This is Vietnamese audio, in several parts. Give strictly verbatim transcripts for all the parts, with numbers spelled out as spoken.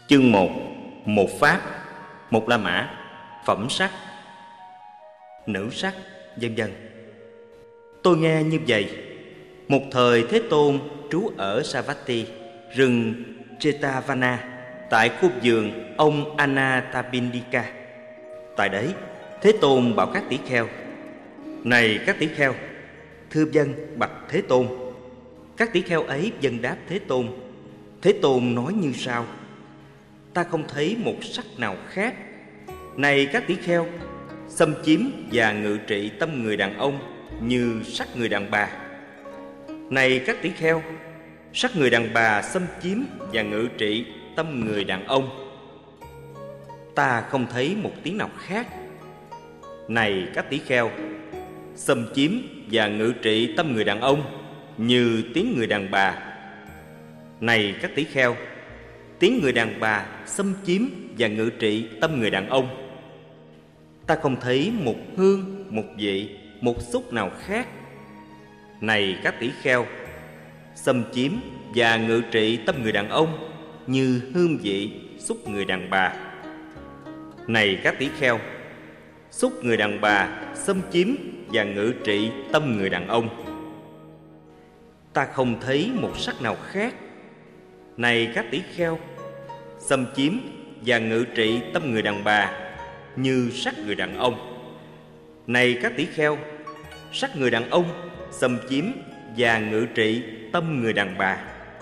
Chương một. Một pháp, một La Mã, phẩm sắc, nữ sắc, vân vân. Tôi nghe như vậy. Một thời Thế Tôn trú ở Savatthi, rừng Jetavana, tại khu vườn ông Anathapindika. Tại đấy, Thế Tôn bảo các tỷ kheo: Này các tỷ kheo, thưa vâng bạch Thế Tôn. Các tỷ kheo ấy vâng đáp Thế Tôn. Thế Tôn nói như sau: Ta không thấy một sắc nào khác. Này các tỷ kheo, xâm chiếm và ngự trị tâm người đàn ông như sắc người đàn bà. Này các tỷ kheo, sắc người đàn bà xâm chiếm và ngự trị tâm người đàn ông. Ta không thấy một tiếng nào khác. Này các tỷ kheo, xâm chiếm và ngự trị tâm người đàn ông như tiếng người đàn bà. Này các tỷ kheo, tiếng người đàn bà xâm chiếm và ngự trị tâm người đàn ông. Ta không thấy một hương, một vị, một xúc nào khác. Này các tỷ kheo, xâm chiếm và ngự trị tâm người đàn ông như hương vị, xúc người đàn bà. Này các tỷ kheo, xúc người đàn bà xâm chiếm và ngự trị tâm người đàn ông. Ta không thấy một sắc nào khác. Này các tỷ kheo, xâm chiếm và ngự trị tâm người đàn bà như sắc người đàn ông. Này các tỷ kheo, sắc người đàn ông xâm chiếm và ngự trị tâm người đàn bà.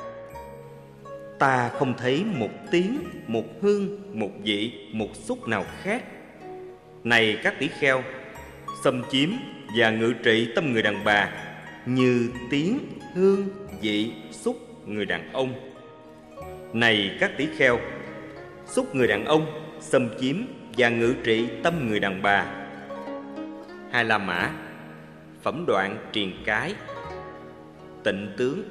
Ta không thấy một tiếng, một hương, một vị, một xúc nào khác. Này các tỷ kheo, xâm chiếm và ngự trị tâm người đàn bà như tiếng, hương, vị, xúc người đàn ông. Này các tỷ kheo, xúc người đàn ông xâm chiếm và ngự trị tâm người đàn bà. Hai La Mã, phẩm đoạn triền cái, tịnh tướng.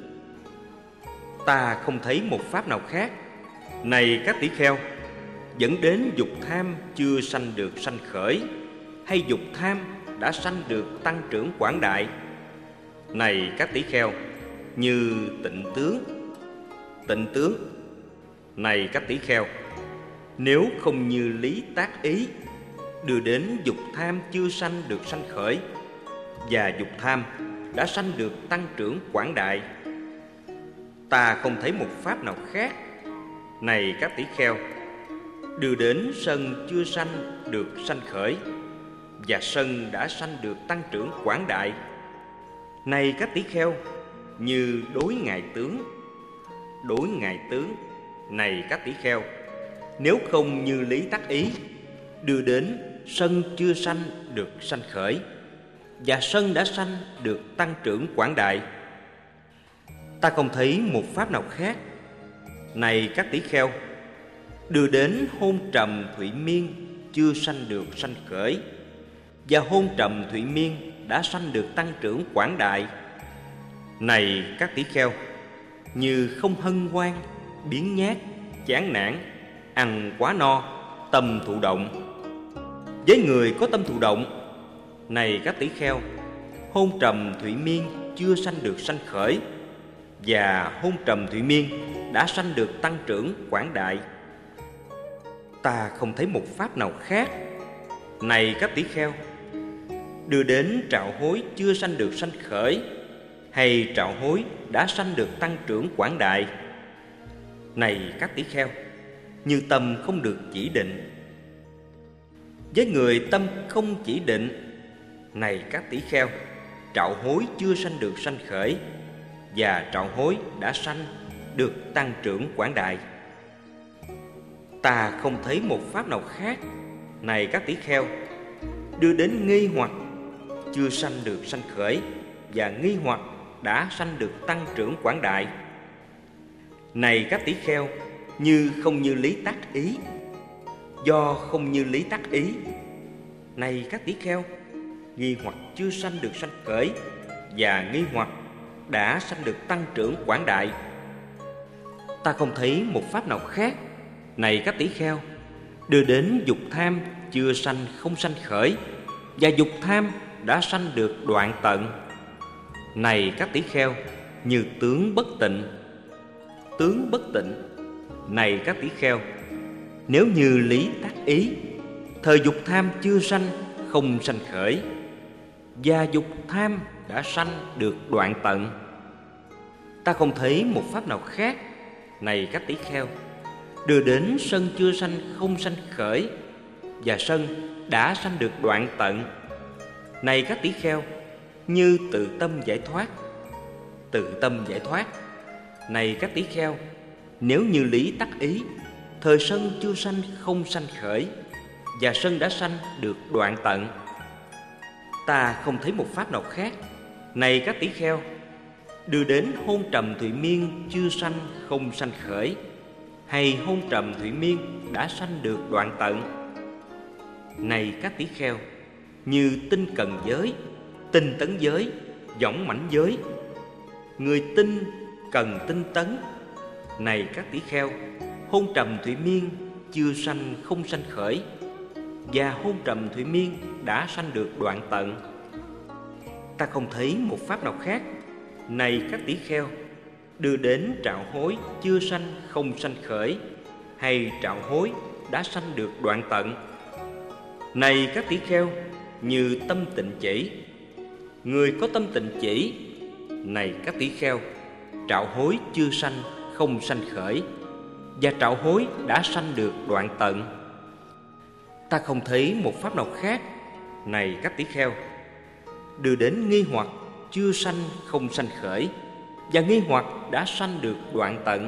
Ta không thấy một pháp nào khác. Này các tỷ kheo, dẫn đến dục tham chưa sanh được sanh khởi, hay dục tham đã sanh được tăng trưởng quảng đại. Này các tỷ kheo, như tịnh tướng. Tịnh tướng. Này các tỷ kheo, nếu không như lý tác ý, đưa đến dục tham chưa sanh được sanh khởi, và dục tham đã sanh được tăng trưởng quảng đại. Ta không thấy một pháp nào khác. Này các tỷ kheo, đưa đến sân chưa sanh được sanh khởi, và sân đã sanh được tăng trưởng quảng đại. Này các tỷ kheo, như đối ngại tướng. Đối ngại tướng. Này các tỷ kheo, nếu không như lý tác ý, đưa đến sân chưa sanh được sanh khởi, và sân đã sanh được tăng trưởng quảng đại. Ta không thấy một pháp nào khác. Này các tỷ kheo, đưa đến hôn trầm thụy miên chưa sanh được sanh khởi, và hôn trầm thụy miên đã sanh được tăng trưởng quảng đại. Này các tỷ kheo, như không hân hoan, biếng nhác, chán nản, ăn quá no, tâm thụ động. Với người có tâm thụ động, này các tỷ kheo, hôn trầm thụy miên chưa sanh được sanh khởi, và hôn trầm thụy miên đã sanh được tăng trưởng quảng đại. Ta không thấy một pháp nào khác. Này các tỷ kheo, đưa đến trạo hối chưa sanh được sanh khởi, hay trạo hối đã sanh được tăng trưởng quảng đại. Này các tỷ kheo, như tâm không được chỉ định. Với người tâm không chỉ định, này các tỷ kheo, trạo hối chưa sanh được sanh khởi, và trạo hối đã sanh được tăng trưởng quảng đại. Ta không thấy một pháp nào khác. Này các tỷ kheo, đưa đến nghi hoặc chưa sanh được sanh khởi, và nghi hoặc đã sanh được tăng trưởng quảng đại. Này các tỷ kheo, như không như lý tác ý. Do không như lý tác ý, này các tỷ kheo, nghi hoặc chưa sanh được sanh khởi, và nghi hoặc đã sanh được tăng trưởng quảng đại. Ta không thấy một pháp nào khác. Này các tỷ kheo, đưa đến dục tham chưa sanh không sanh khởi, và dục tham đã sanh được đoạn tận. Này các tỷ kheo, như tướng bất tịnh. Tướng bất tịnh. Này các tỷ kheo, Nếu như lý tác ý, thời dục tham chưa sanh, không sanh khởi, và dục tham đã sanh được đoạn tận. Ta không thấy một pháp nào khác, này các tỷ kheo, đưa đến sân chưa sanh, không sanh khởi, và sân đã sanh được đoạn tận. Này các tỷ kheo, như tự tâm giải thoát. Tự tâm giải thoát. Này các tỷ kheo, nếu như lý tắc ý, thời sân chưa sanh, không sanh khởi, và sân đã sanh được đoạn tận. Ta không thấy một pháp nào khác, này các tỷ kheo, đưa đến hôn trầm thụy miên chưa sanh, không sanh khởi, hay hôn trầm thụy miên đã sanh được đoạn tận. Này các tỷ kheo, như tinh cần giới, tinh tấn giới, võng mãnh giới, người tinh cần tinh tấn. Này các tỷ kheo, hôn trầm thụy miên chưa sanh, không sanh khởi, và hôn trầm thụy miên đã sanh được đoạn tận. Ta không thấy một pháp nào khác, này các tỷ kheo, đưa đến trạo hối chưa sanh, không sanh khởi, hay trạo hối đã sanh được đoạn tận. Này các tỷ kheo, như tâm tịnh chỉ, người có tâm tịnh chỉ. Này các tỷ kheo, trạo hối chưa sanh, không sanh khởi, và trạo hối đã sanh được đoạn tận. Ta không thấy một pháp nào khác, này các tỷ kheo, đưa đến nghi hoặc chưa sanh, không sanh khởi, và nghi hoặc đã sanh được đoạn tận.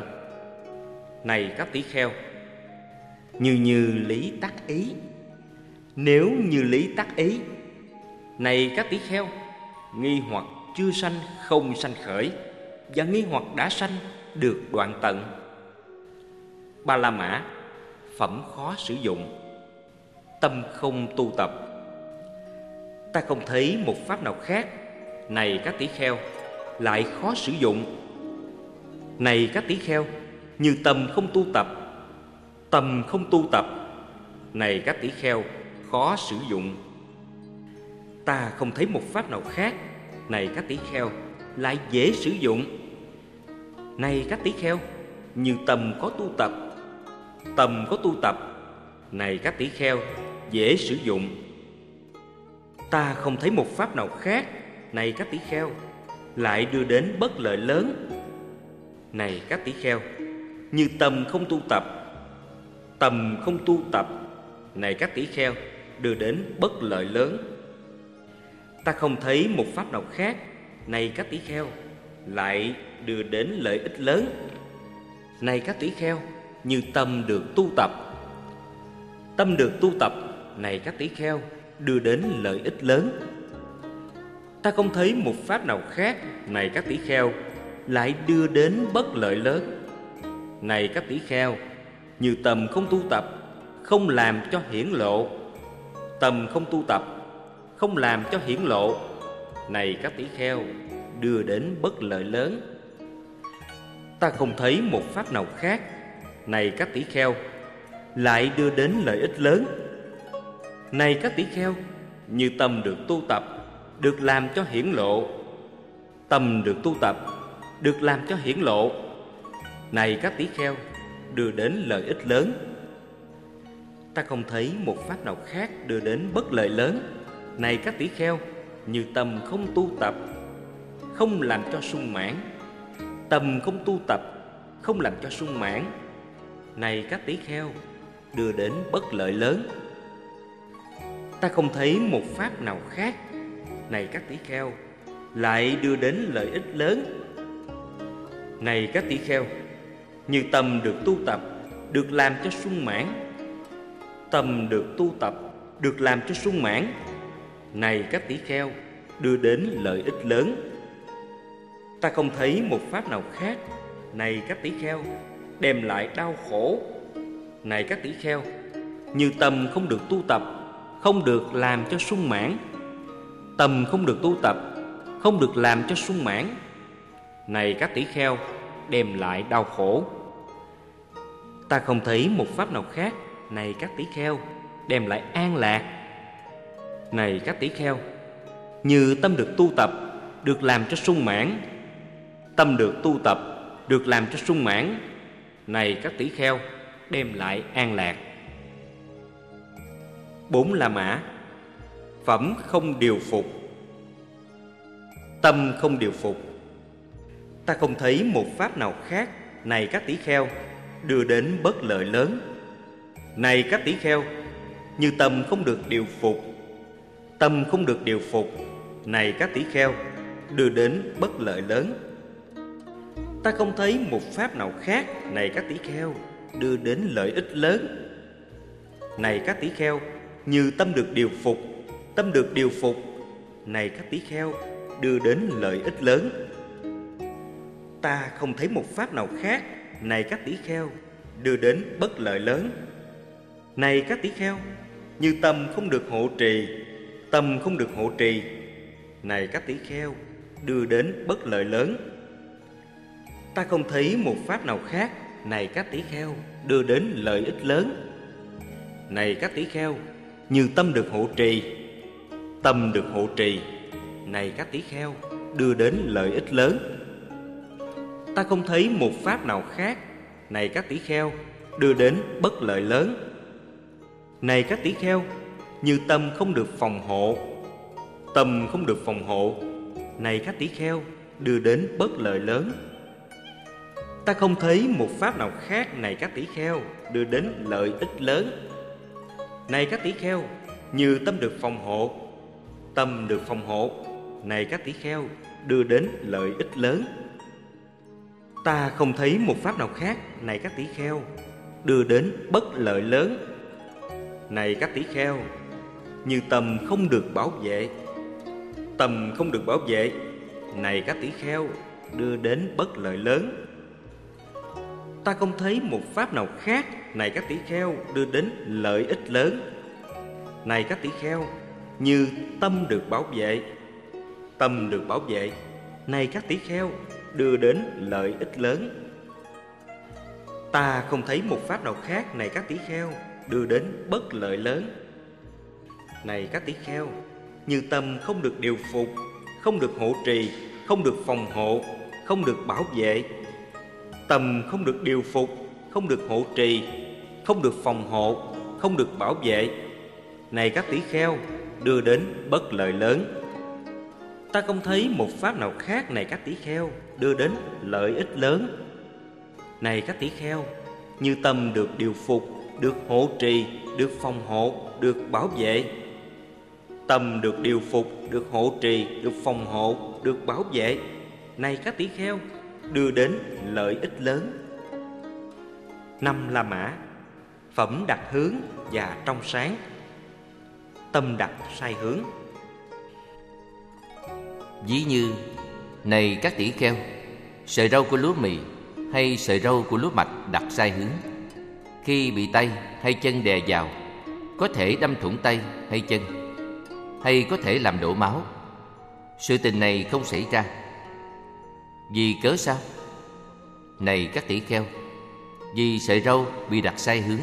Này các tỷ kheo, như như lý tắc ý. Nếu như lý tắc ý, này các tỷ kheo, nghi hoặc chưa sanh, không sanh khởi, và nghi hoặc đã sanh được đoạn tận. Ba la mã, phẩm khó sử dụng, tâm không tu tập. Ta không thấy một pháp nào khác, này các tỷ kheo, lại khó sử dụng. Này các tỷ kheo, như tâm không tu tập. Tâm không tu tập, này các tỷ kheo, khó sử dụng. Ta không thấy một pháp nào khác, này các tỷ kheo, lại dễ sử dụng. Này các tỷ kheo, như tâm có tu tập. Tâm có tu tập, này các tỷ kheo, dễ sử dụng. Ta không thấy một pháp nào khác, này các tỷ kheo, lại đưa đến bất lợi lớn. Này các tỷ kheo, như tâm không tu tập. Tâm không tu tập, này các tỷ kheo, đưa đến bất lợi lớn. Ta không thấy một pháp nào khác, này các tỷ kheo, lại đưa đến lợi ích lớn. Này các tỷ kheo, như tâm được tu tập. Tâm được tu tập, này các tỷ kheo, đưa đến lợi ích lớn. Ta không thấy một pháp nào khác, này các tỷ kheo, lại đưa đến bất lợi lớn. Này các tỷ kheo, như tâm không tu tập, không làm cho hiển lộ. Tâm không tu tập, không làm cho hiển lộ, này các tỷ kheo, đưa đến bất lợi lớn. Ta không thấy một pháp nào khác, này các tỷ kheo, lại đưa đến lợi ích lớn. Này các tỷ kheo, như tâm được tu tập, được làm cho hiển lộ. Tâm được tu tập, được làm cho hiển lộ, này các tỷ kheo, đưa đến lợi ích lớn. Ta không thấy một pháp nào khác đưa đến bất lợi lớn, này các tỷ kheo, như tâm không tu tập, không làm cho sung mãn. Tâm không tu tập, không làm cho sung mãn, này các tỷ kheo, đưa đến bất lợi lớn. Ta không thấy một pháp nào khác, này các tỷ kheo, lại đưa đến lợi ích lớn. Này các tỷ kheo, như tâm được tu tập, được làm cho sung mãn. Tâm được tu tập, được làm cho sung mãn, này các tỷ kheo, đưa đến lợi ích lớn. Ta không thấy một pháp nào khác, này các tỷ kheo, đem lại đau khổ. Này các tỷ kheo, như tâm không được tu tập, không được làm cho sung mãn. Tâm không được tu tập, không được làm cho sung mãn, này các tỷ kheo, đem lại đau khổ. Ta không thấy một pháp nào khác, này các tỷ kheo, đem lại an lạc. Này các tỷ kheo, như tâm được tu tập, được làm cho sung mãn. Tâm được tu tập, được làm cho sung mãn, này các tỷ kheo, đem lại an lạc. Bốn La Mã. Phẩm không điều phục. Tâm không điều phục. Ta không thấy một pháp nào khác, này các tỷ kheo, đưa đến bất lợi lớn. Này các tỷ kheo, như tâm không được điều phục. Tâm không được điều phục, này các tỷ kheo, đưa đến bất lợi lớn. Ta không thấy một pháp nào khác, này các tỷ kheo, đưa đến lợi ích lớn. Này các tỷ kheo, như tâm được điều phục. Tâm được điều phục, này các tỷ kheo, đưa đến lợi ích lớn. Ta không thấy một pháp nào khác, này các tỷ kheo, đưa đến bất lợi lớn. Này các tỷ kheo, như tâm không được hộ trì. Tâm không được hộ trì, này các tỷ kheo, đưa đến bất lợi lớn. Ta không thấy một pháp nào khác, này các tỷ kheo, đưa đến lợi ích lớn. Này các tỷ kheo, như tâm được hộ trì. Tâm được hộ trì, này các tỷ kheo, đưa đến lợi ích lớn. Ta không thấy một pháp nào khác, này các tỷ kheo, đưa đến bất lợi lớn. Này các tỷ kheo, như tâm không được phòng hộ. Tâm không được phòng hộ, này các tỷ kheo, đưa đến bất lợi lớn. Ta không thấy một pháp nào khác, này các tỷ kheo, đưa đến lợi ích lớn. Này các tỷ kheo, như tâm được phòng hộ. Tâm được phòng hộ, này các tỷ kheo, đưa đến lợi ích lớn. Ta không thấy một pháp nào khác, này các tỷ kheo, đưa đến bất lợi lớn. Này các tỷ kheo, như tâm không được bảo vệ. Tâm không được bảo vệ, này các tỷ kheo, đưa đến bất lợi lớn. Ta không thấy một pháp nào khác, này các tỷ kheo, đưa đến lợi ích lớn. Này các tỷ kheo, như tâm được bảo vệ. Tâm được bảo vệ, này các tỷ kheo, đưa đến lợi ích lớn. Ta không thấy một pháp nào khác, này các tỷ kheo, đưa đến bất lợi lớn. Này các tỷ kheo, như tâm không được điều phục, không được hộ trì, không được phòng hộ, không được bảo vệ. Tâm không được điều phục, không được hộ trì, không được phòng hộ, không được bảo vệ. Này các tỷ kheo, đưa đến bất lợi lớn. Ta không thấy một pháp nào khác, này các tỷ kheo, đưa đến lợi ích lớn. Này các tỷ kheo, như tâm được điều phục, được hộ trì, được phòng hộ, được bảo vệ. Tâm được điều phục, được hộ trì, được phòng hộ, được bảo vệ. Này các tỷ kheo, đưa đến lợi ích lớn. Năm La Mã. Phẩm đặt hướng và trong sáng. Tâm đặt sai hướng. Ví như, này các tỷ kheo, sợi râu của lúa mì hay sợi râu của lúa mạch đặt sai hướng, khi bị tay hay chân đè vào, có thể đâm thủng tay hay chân, hay có thể làm đổ máu. Sự tình này không xảy ra. Vì cớ sao? Này các tỷ kheo, vì sợi râu bị đặt sai hướng.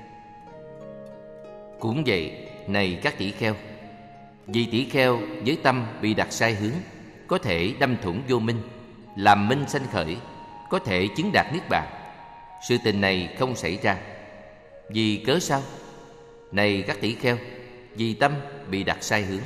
Cũng vậy, này các tỷ kheo, vì tỷ kheo với tâm bị đặt sai hướng, có thể đâm thủng vô minh, làm minh sanh khởi, có thể chứng đạt niết bàn. Sự tình này không xảy ra. Vì cớ sao? Này các tỷ kheo, vì tâm bị đặt sai hướng.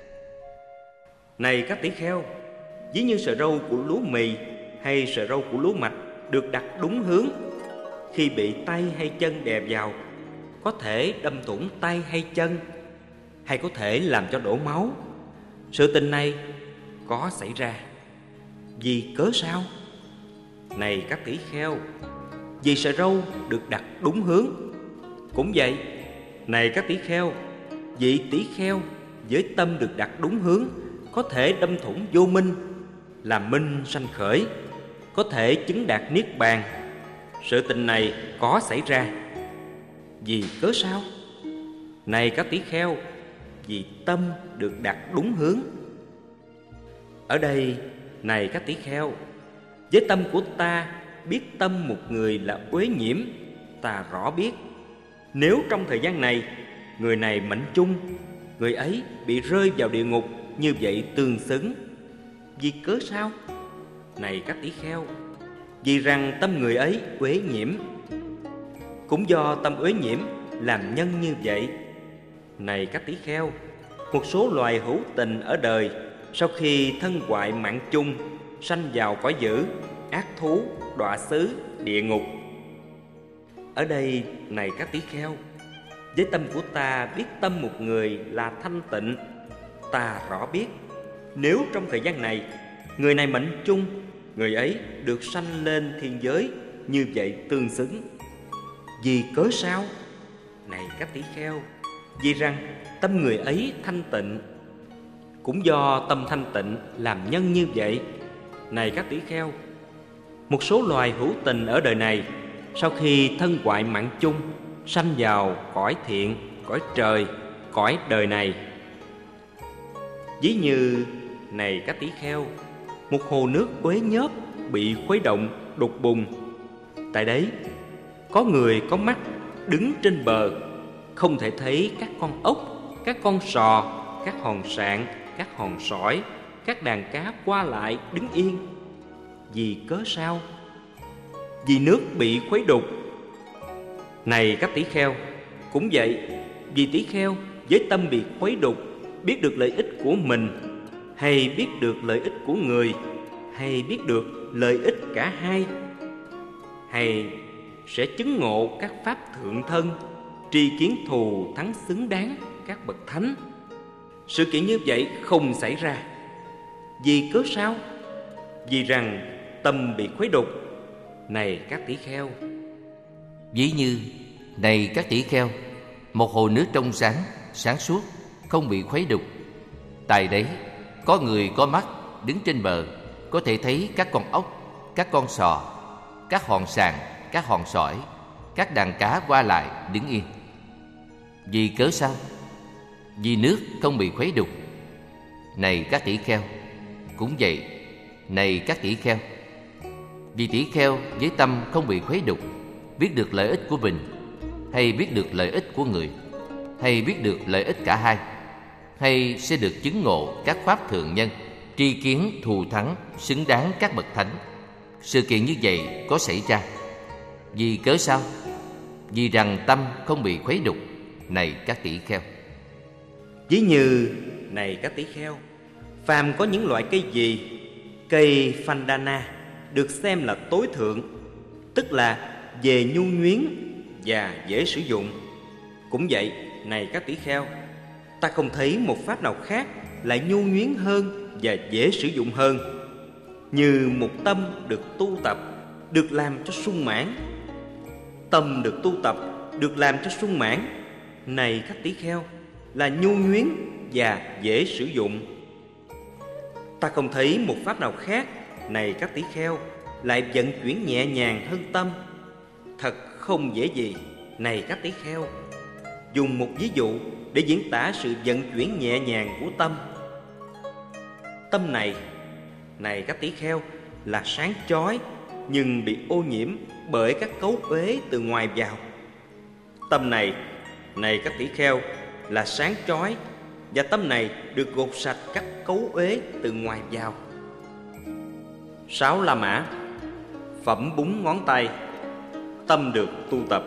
Này các tỷ kheo, ví như sợi râu của lúa mì hay sợi râu của lúa mạch được đặt đúng hướng, khi bị tay hay chân đè vào, có thể đâm thủng tay hay chân, hay có thể làm cho đổ máu. Sự tình này có xảy ra. Vì cớ sao? Này các tỷ kheo, vì sợi râu được đặt đúng hướng. Cũng vậy, này các tỷ kheo, vị tỷ kheo với tâm được đặt đúng hướng, có thể đâm thủng vô minh, làm minh sanh khởi, có thể chứng đạt niết bàn. Sự tình này có xảy ra. Vì cớ sao? Này các tỷ kheo, vì tâm được đặt đúng hướng. Ở đây, này các tỷ kheo, với tâm của ta biết tâm một người là uế nhiễm, ta rõ biết, nếu trong thời gian này người này mệnh chung, người ấy bị rơi vào địa ngục, như vậy tương xứng. Vì cớ sao? Này các tỷ kheo, vì rằng tâm người ấy uế nhiễm. Cũng do tâm uế nhiễm làm nhân như vậy, Này các tỷ kheo, một số loài hữu tình ở đời, sau khi thân hoại mạng chung, sanh vào cõi dữ, ác thú, đọa xứ, địa ngục. Ở đây, này các tỷ kheo, với tâm của ta biết tâm một người là thanh tịnh, ta rõ biết nếu trong thời gian này người này mệnh chung, người ấy được sanh lên thiên giới như vậy tương xứng. Vì cớ sao? Này các tỷ kheo, vì rằng tâm người ấy thanh tịnh. Cũng do tâm thanh tịnh làm nhân như vậy. Này các tỷ kheo, một số loài hữu tình ở đời này, sau khi thân hoại mạng chung, sanh vào cõi thiện, cõi trời, cõi đời này. Ví như, này các tỷ kheo, một hồ nước uế nhớp bị khuấy động, đục bùn. Tại đấy, có người có mắt đứng trên bờ, không thể thấy các con ốc, các con sò, các hòn sạn, các hòn sỏi, các đàn cá qua lại đứng yên. Vì cớ sao? Vì nước bị khuấy đục. Này các tỷ kheo, cũng vậy, vì tỷ kheo với tâm bị khuấy đục, biết được lợi ích của mình, hay biết được lợi ích của người, hay biết được lợi ích cả hai, hay sẽ chứng ngộ các pháp thượng thân, tri kiến thù thắng xứng đáng các bậc thánh. Sự kiện như vậy không xảy ra. Vì cớ sao? Vì rằng tâm bị khuấy đục. Này các tỷ kheo, ví như, này các tỷ kheo, một hồ nước trong sáng, sáng suốt, không bị khuấy đục. Tại đấy, có người có mắt đứng trên bờ, có thể thấy các con ốc, các con sò, các hòn sạn, các hòn sỏi, các đàn cá qua lại đứng yên. Vì cớ sao? Vì nước không bị khuấy đục. Này các tỷ kheo, cũng vậy, này các tỷ kheo, vì tỷ kheo với tâm không bị khuấy đục, biết được lợi ích của mình, hay biết được lợi ích của người, hay biết được lợi ích cả hai, hay sẽ được chứng ngộ các pháp thượng nhân, tri kiến thù thắng xứng đáng các bậc thánh. Sự kiện như vậy có xảy ra. Vì cớ sao? Vì rằng tâm không bị khuấy đục. Này các tỷ kheo, ví như, này các tỷ kheo, phàm có những loại cây gì, cây Phandana được xem là tối thượng, tức là về nhu nhuyến và dễ sử dụng. Cũng vậy, này các tỷ kheo, ta không thấy một pháp nào khác lại nhu nhuyến hơn và dễ sử dụng hơn, như một tâm được tu tập, được làm cho sung mãn. Tâm được tu tập, được làm cho sung mãn, này các tỷ kheo, là nhu nhuyến và dễ sử dụng. Ta không thấy một pháp nào khác, này các tỷ kheo, lại vận chuyển nhẹ nhàng hơn tâm. Thật không dễ gì, này các tỷ kheo. Dùng một ví dụ để diễn tả sự vận chuyển nhẹ nhàng của tâm. Tâm này, này các tỷ kheo, là sáng chói nhưng bị ô nhiễm bởi các cấu uế từ ngoài vào. Tâm này, này các tỷ kheo, là sáng chói, và tâm này được gột sạch các cấu uế từ ngoài vào. Sáu La Mã, phẩm búng ngón tay, tâm được tu tập.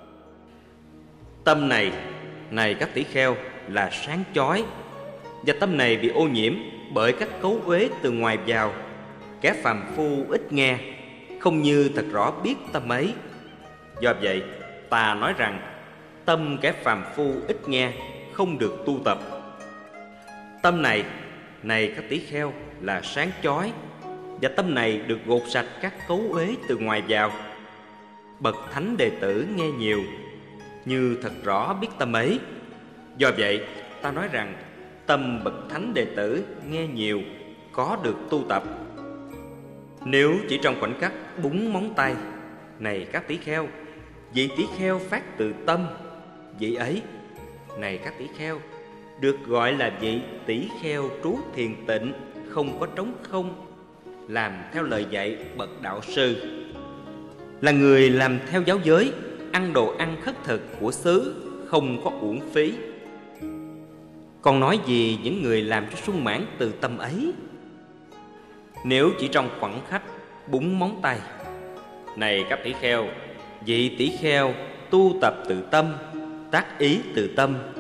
Tâm này, này các tỷ kheo, là sáng chói, và tâm này bị ô nhiễm bởi các cấu uế từ ngoài vào. Kẻ phàm phu ít nghe, không như thật rõ biết tâm ấy. Do vậy, ta nói rằng tâm kẻ phàm phu ít nghe, không được tu tập. Tâm này, này các tỷ kheo, là sáng chói, và tâm này được gột sạch các cấu uế từ ngoài vào. Bậc thánh đệ tử nghe nhiều, như thật rõ biết tâm ấy. Do vậy, ta nói rằng tâm bậc thánh đệ tử nghe nhiều, có được tu tập. Nếu chỉ trong khoảnh khắc búng móng tay, này các tỷ kheo, vị tỷ kheo phát từ tâm, vị ấy, này các tỷ kheo, được gọi là vị tỷ kheo trú thiền tịnh, không có trống không, làm theo lời dạy bậc đạo sư, là người làm theo giáo giới, ăn đồ ăn khất thực của xứ, không có uổng phí. Còn nói gì những người làm cho sung mãn từ tâm ấy? Nếu chỉ trong khoảnh khắc búng móng tay, này các tỷ kheo, vị tỷ kheo tu tập từ tâm, tác ý từ tâm,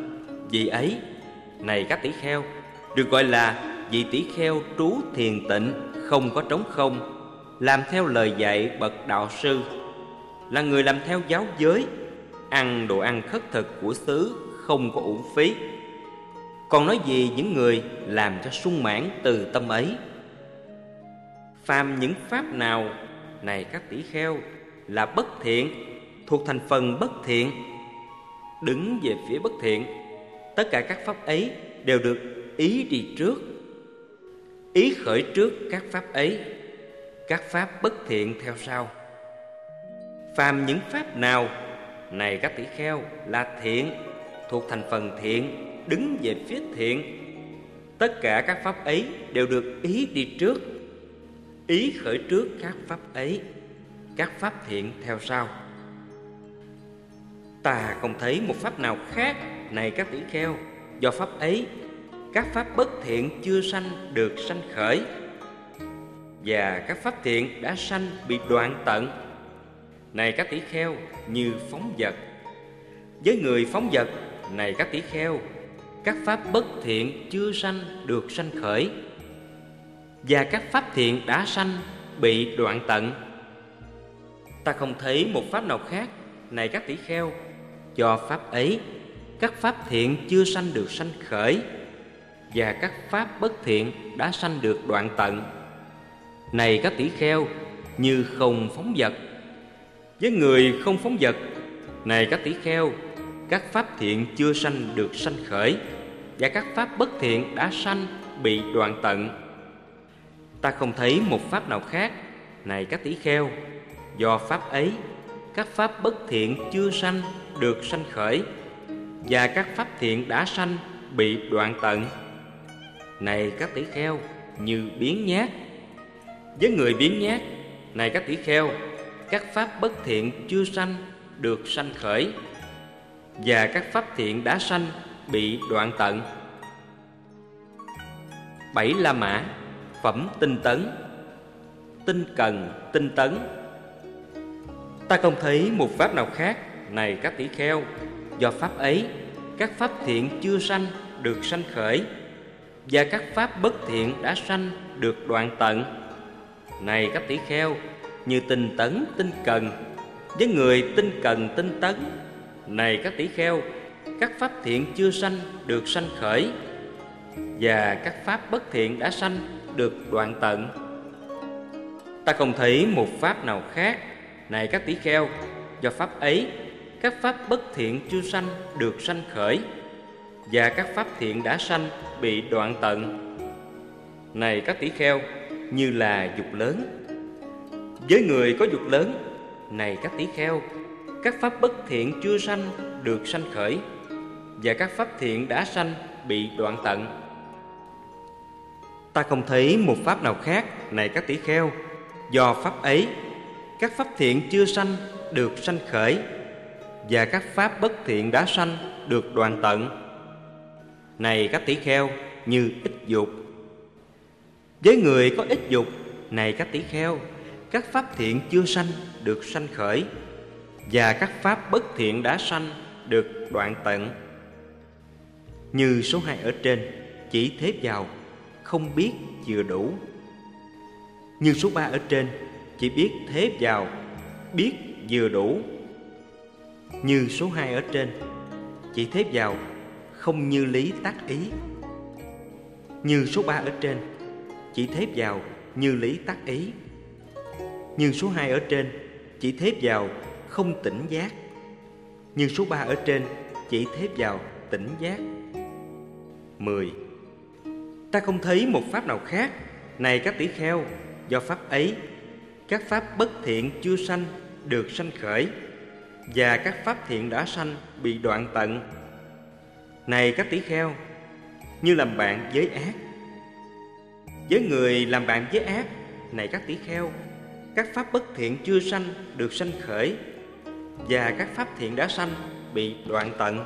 Vị ấy, này các tỷ kheo, được gọi là vị tỷ kheo trú thiền tịnh, không có trống không, làm theo lời dạy bậc đạo sư, là người làm theo giáo giới, ăn đồ ăn khất thực của xứ, không có uổng phí. Còn nói gì những người làm cho sung mãn từ tâm ấy? Phàm những pháp nào, này các tỷ kheo, là bất thiện, thuộc thành phần bất thiện, đứng về phía bất thiện, tất cả các pháp ấy đều được ý đi trước, ý khởi trước các pháp ấy, các pháp bất thiện theo sau. Phàm những pháp nào, này các tỷ kheo, là thiện, thuộc thành phần thiện, đứng về phía thiện, tất cả các pháp ấy đều được ý đi trước, ý khởi trước các pháp ấy, các pháp thiện theo sau. Ta không thấy một pháp nào khác, này các tỷ kheo, do pháp ấy các pháp bất thiện chưa sanh được sanh khởi, và các pháp thiện đã sanh bị đoạn tận. Này các tỷ kheo, như phóng vật. Với người phóng vật, này các tỷ kheo, các pháp bất thiện chưa sanh được sanh khởi, và các pháp thiện đã sanh bị đoạn tận. Ta không thấy một pháp nào khác, này các tỷ kheo, do pháp ấy các pháp thiện chưa sanh được sanh khởi, và các pháp bất thiện đã sanh được đoạn tận. Này các tỷ kheo, như không phóng vật. Với người không phóng vật, này các tỷ kheo, các pháp thiện chưa sanh được sanh khởi, và các pháp bất thiện đã sanh bị đoạn tận. Ta không thấy một pháp nào khác, này các tỷ kheo, do pháp ấy các pháp bất thiện chưa sanh được sanh khởi, và các pháp thiện đã sanh bị đoạn tận. Này các tỷ kheo, như biếng nhác. Với người biếng nhác, này các tỷ kheo, các pháp bất thiện chưa sanh được sanh khởi, và các pháp thiện đã sanh bị đoạn tận. Bảy La Mã, phẩm tinh tấn. Tinh cần, tinh tấn. Ta không thấy một pháp nào khác, này các tỷ kheo, do pháp ấy các pháp thiện chưa sanh được sanh khởi, và các pháp bất thiện đã sanh được đoạn tận. Này các tỷ kheo, như tinh tấn, tinh cần. Với người tinh cần, tinh tấn, này các tỷ kheo, các pháp thiện chưa sanh được sanh khởi, và các pháp bất thiện đã sanh được đoạn tận. Ta không thấy một pháp nào khác, này các tỷ kheo, do pháp ấy các pháp bất thiện chưa sanh được sanh khởi, và các pháp thiện đã sanh bị đoạn tận. Này các tỷ kheo, như là dục lớn. Với người có dục lớn, này các tỷ kheo, các pháp bất thiện chưa sanh được sanh khởi, và các pháp thiện đã sanh bị đoạn tận. Ta không thấy một pháp nào khác, này các tỷ kheo, do pháp ấy các pháp thiện chưa sanh được sanh khởi, và các pháp bất thiện đã sanh được đoạn tận. Này các tỷ kheo, như ít dục. Với người có ít dục, này các tỷ kheo, các pháp thiện chưa sanh được sanh khởi, và các pháp bất thiện đã sanh được đoạn tận. Như số hai ở trên, chỉ thế vào, không biết vừa đủ. Như số ba ở trên, chỉ biết thế vào, biết vừa đủ. Như số hai ở trên, chỉ thế vào, không như lý tác ý. Như số ba ở trên, chỉ thế vào, như lý tác ý. Như số hai ở trên, chỉ thế vào, không tỉnh giác. Như số ba ở trên, chỉ thế vào, tỉnh giác. Mười. Ta không thấy một pháp nào khác, này các tỷ kheo, do pháp ấy các pháp bất thiện chưa sanh được sanh khởi, và các pháp thiện đã sanh bị đoạn tận. Này các tỷ kheo, như làm bạn với ác. Với người làm bạn với ác, này các tỷ kheo, các pháp bất thiện chưa sanh được sanh khởi, và các pháp thiện đã sanh bị đoạn tận.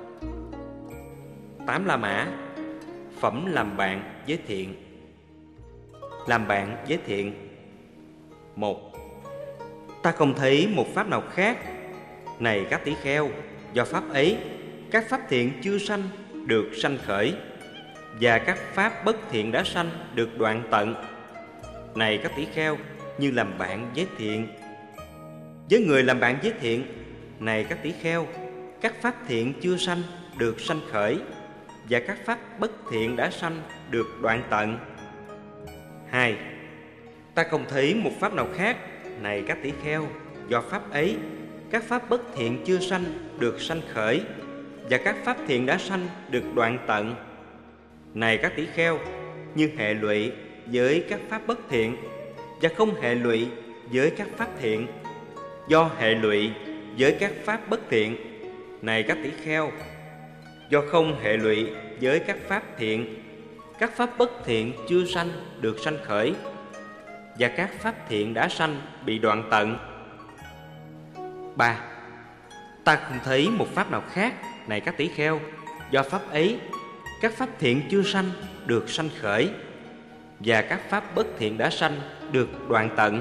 Tám La Mã, phẩm làm bạn với thiện. Làm bạn với thiện. Một. Ta không thấy một pháp nào khác, này các tỷ kheo, do pháp ấy các pháp thiện chưa sanh được sanh khởi, và các pháp bất thiện đã sanh được đoạn tận. Này các tỷ kheo, như làm bạn với thiện. Với người làm bạn với thiện, này các tỷ kheo, các pháp thiện chưa sanh được sanh khởi, và các pháp bất thiện đã sanh được đoạn tận. Hai. Ta không thấy một pháp nào khác, này các tỷ kheo, do pháp ấy các pháp bất thiện chưa sanh được sanh khởi, và các pháp thiện đã sanh được đoạn tận. Này các tỷ kheo, như hệ lụy với các pháp bất thiện và không hệ lụy với các pháp thiện. Do hệ lụy với các pháp bất thiện, này các tỷ kheo, do không hệ lụy với các pháp thiện, các pháp bất thiện chưa sanh được sanh khởi, và các pháp thiện đã sanh bị đoạn tận. Ba. Ta không thấy một pháp nào khác, này các tỷ kheo, do pháp ấy các pháp thiện chưa sanh được sanh khởi, và các pháp bất thiện đã sanh được đoạn tận.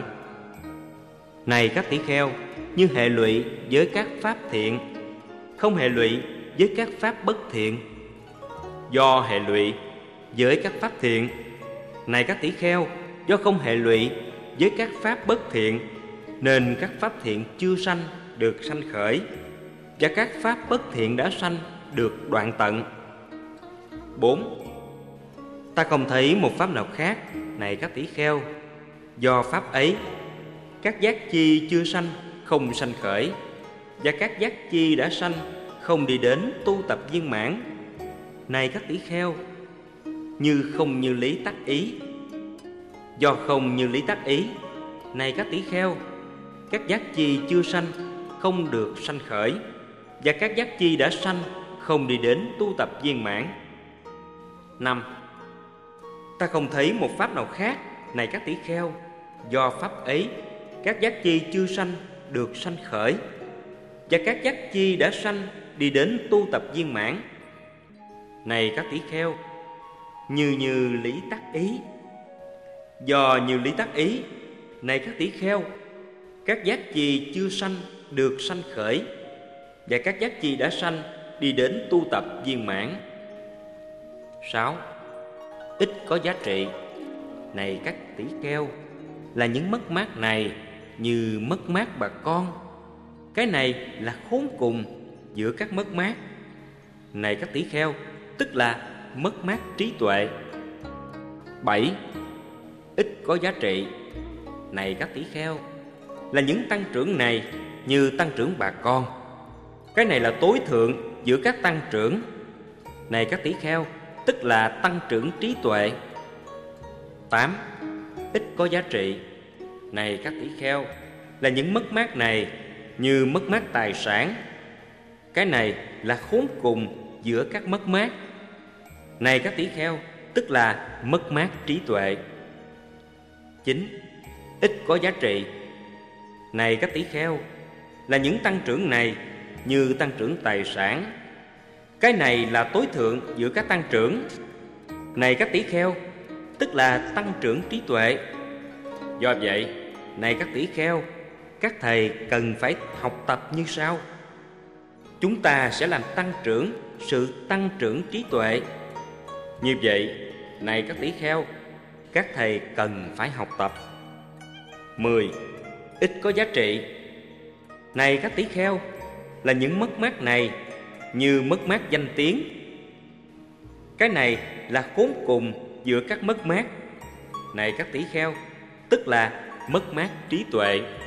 Này các tỷ kheo, như hệ lụy với các pháp thiện, không hệ lụy với các pháp bất thiện. Do hệ lụy với các pháp thiện, này các tỷ kheo, do không hệ lụy với các pháp bất thiện, nên các pháp thiện chưa sanh được sanh khởi, và các pháp bất thiện đã sanh được đoạn tận. Bốn. Ta không thấy một pháp nào khác, này các tỷ kheo, do pháp ấy các giác chi chưa sanh không sanh khởi, và các giác chi đã sanh không đi đến tu tập viên mãn. Này các tỷ kheo, như không như lý tác ý. Do không như lý tác ý, này các tỷ kheo, các giác chi chưa sanh không được sanh khởi, và các giác chi đã sanh không đi đến tu tập viên mãn. Năm. Ta không thấy một pháp nào khác, này các tỷ kheo, do pháp ấy các giác chi chưa sanh được sanh khởi, và các giác chi đã sanh đi đến tu tập viên mãn. Này các tỷ kheo, như như lý tác ý. Do như lý tác ý, này các tỷ kheo, các giác chi chưa sanh được sanh khởi, và các giác chi đã sanh đi đến tu tập viên mãn. Sáu. Ít có giá trị. Này các tỷ kheo, là những mất mát này như mất mát bà con. Cái này là khốn cùng giữa các mất mát. Này các tỷ kheo, tức là mất mát trí tuệ. Bảy. Ít có giá trị. Này các tỷ kheo, là những tăng trưởng này như tăng trưởng bà con. Cái này là tối thượng giữa các tăng trưởng. Này các tỷ kheo, tức là tăng trưởng trí tuệ. Tám. Ít có giá trị. Này các tỷ kheo, là những mất mát này như mất mát tài sản. Cái này là khốn cùng giữa các mất mát. Này các tỷ kheo, tức là mất mát trí tuệ. Chín. Ít có giá trị. Này các tỷ kheo, là những tăng trưởng này như tăng trưởng tài sản. Cái này là tối thượng giữa các tăng trưởng. Này các tỷ kheo, tức là tăng trưởng trí tuệ. Do vậy, này các tỷ kheo, các thầy cần phải học tập như sau. Chúng ta sẽ làm tăng trưởng sự tăng trưởng trí tuệ. Như vậy, này các tỷ kheo, các thầy cần phải học tập. Mười. Ít có giá trị. Này các tỷ kheo, là những mất mát này như mất mát danh tiếng. Cái này là khốn cùng giữa các mất mát. Này các tỷ kheo, tức là mất mát trí tuệ.